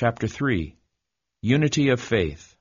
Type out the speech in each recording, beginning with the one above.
Chapter 3. Unity of Faith.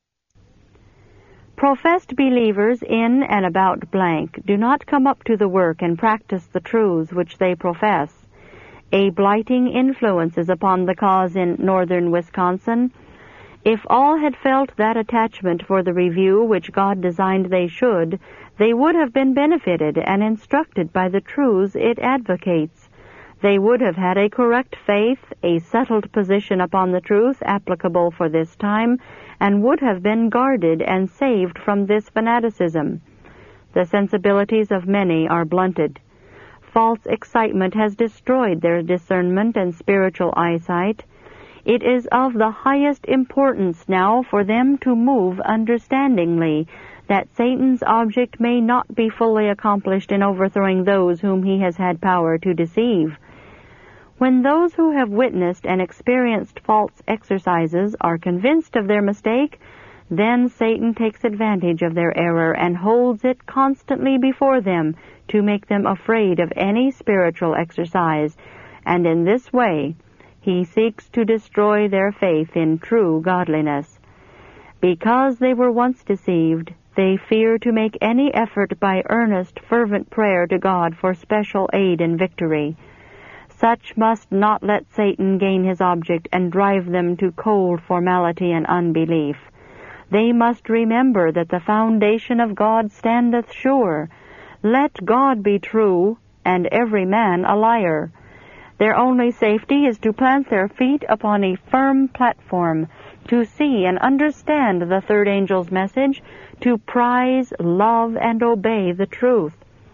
Professed believers in and about blank do not come up to the work and practice the truths which they profess. A blighting influence is upon the cause in northern Wisconsin. If all had felt that attachment for the review which God designed they should, they would have been benefited and instructed by the truths it advocates. They would have had a correct faith, a settled position upon the truth applicable for this time, and would have been guarded and saved from this fanaticism. The sensibilities of many are blunted. False excitement has destroyed their discernment and spiritual eyesight. It is of the highest importance now for them to move understandingly, that Satan's object may not be fully accomplished in overthrowing those whom he has had power to deceive. When those who have witnessed and experienced false exercises are convinced of their mistake, then Satan takes advantage of their error and holds it constantly before them to make them afraid of any spiritual exercise, and in this way he seeks to destroy their faith in true godliness. Because they were once deceived, they fear to make any effort by earnest, fervent prayer to God for special aid and victory. Such must not let Satan gain his object and drive them to cold formality and unbelief. They must remember that the foundation of God standeth sure. Let God be true, and every man a liar. Their only safety is to plant their feet upon a firm platform, to see and understand the third angel's message, to prize, love, and obey the truth.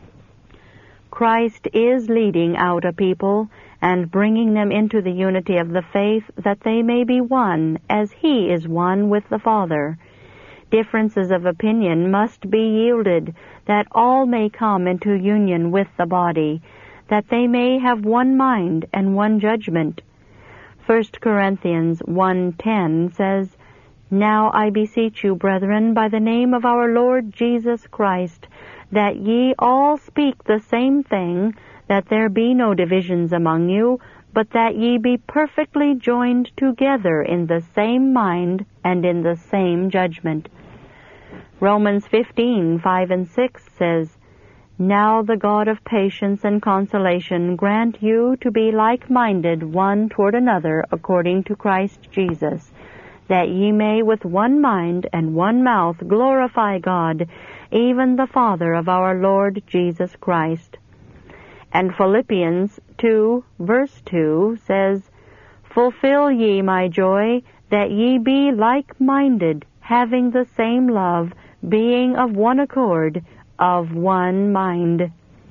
Christ is leading out a people and bringing them into the unity of the faith, that they may be one as he is one with the Father. Differences of opinion must be yielded, that all may come into union with the body, that they may have one mind and one judgment. 1 Corinthians 1:10 says, "Now I beseech you, brethren, by the name of our Lord Jesus Christ, that ye all speak the same thing, that there be no divisions among you, but that ye be perfectly joined together in the same mind and in the same judgment." Romans 15:5 and 6 says, "Now the God of patience and consolation grant you to be like-minded one toward another according to Christ Jesus, that ye may with one mind and one mouth glorify God, even the Father of our Lord Jesus Christ." And Philippians 2, verse 2 says, "Fulfill ye my joy, that ye be like-minded, having the same love, being of one accord, of one mind."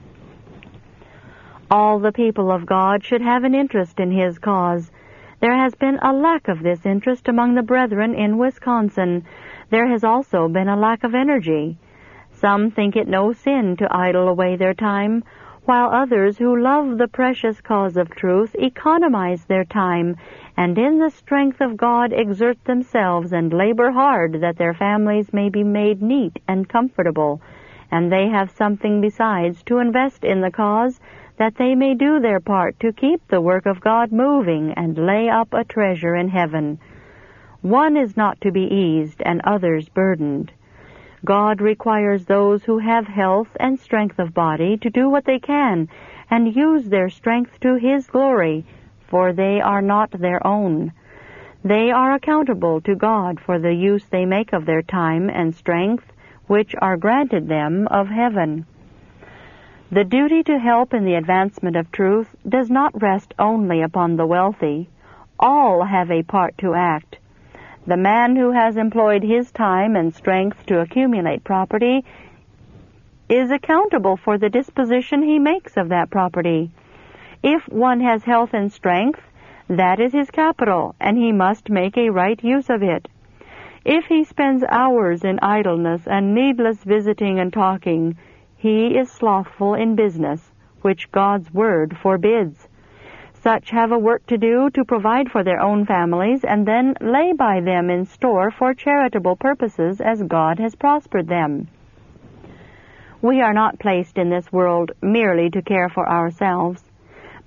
All the people of God should have an interest in his cause. There has been a lack of this interest among the brethren in Wisconsin. There has also been a lack of energy. Some think it no sin to idle away their time, while others who love the precious cause of truth economize their time, and in the strength of God exert themselves and labor hard that their families may be made neat and comfortable, and they have something besides to invest in the cause, that they may do their part to keep the work of God moving and lay up a treasure in heaven. One is not to be eased and others burdened. God requires those who have health and strength of body to do what they can and use their strength to his glory, for they are not their own. They are accountable to God for the use they make of their time and strength, which are granted them of heaven. The duty to help in the advancement of truth does not rest only upon the wealthy. All have a part to act. The man who has employed his time and strength to accumulate property is accountable for the disposition he makes of that property. If one has health and strength, that is his capital, and he must make a right use of it. If he spends hours in idleness and needless visiting and talking, he is slothful in business, which God's word forbids. Such have a work to do to provide for their own families, and then lay by them in store for charitable purposes as God has prospered them. We are not placed in this world merely to care for ourselves,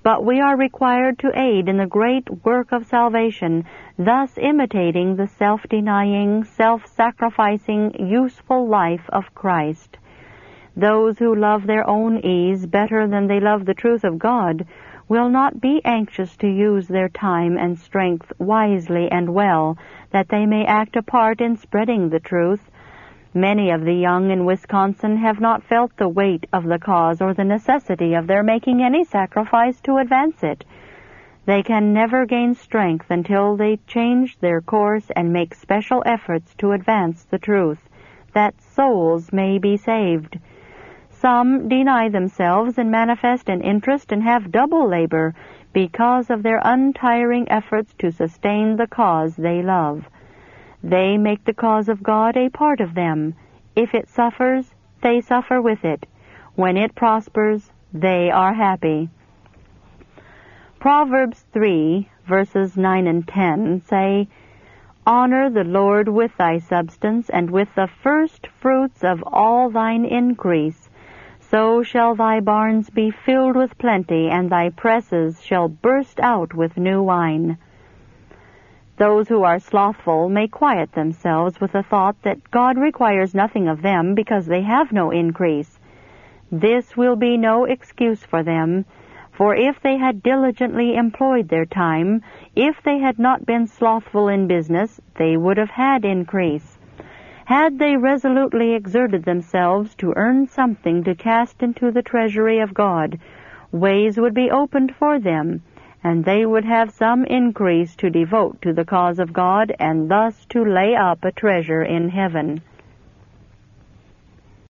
but we are required to aid in the great work of salvation, thus imitating the self-denying, self-sacrificing, useful life of Christ. Those who love their own ease better than they love the truth of God will not be anxious to use their time and strength wisely and well, that they may act a part in spreading the truth. Many of the young in Wisconsin have not felt the weight of the cause or the necessity of their making any sacrifice to advance it. They can never gain strength until they change their course and make special efforts to advance the truth, that souls may be saved. Some deny themselves and manifest an interest and have double labor because of their untiring efforts to sustain the cause they love. They make the cause of God a part of them. If it suffers, they suffer with it. When it prospers, they are happy. Proverbs 3, verses 9 and 10 say, Honor the Lord with thy substance, and with the first fruits of all thine increase. So shall thy barns be filled with plenty, and thy presses shall burst out with new wine. Those who are slothful may quiet themselves with the thought that God requires nothing of them because they have no increase. This will be no excuse for them, for if they had diligently employed their time, if they had not been slothful in business, they would have had increase. Had they resolutely exerted themselves to earn something to cast into the treasury of God, ways would be opened for them, and they would have some increase to devote to the cause of God, and thus to lay up a treasure in heaven.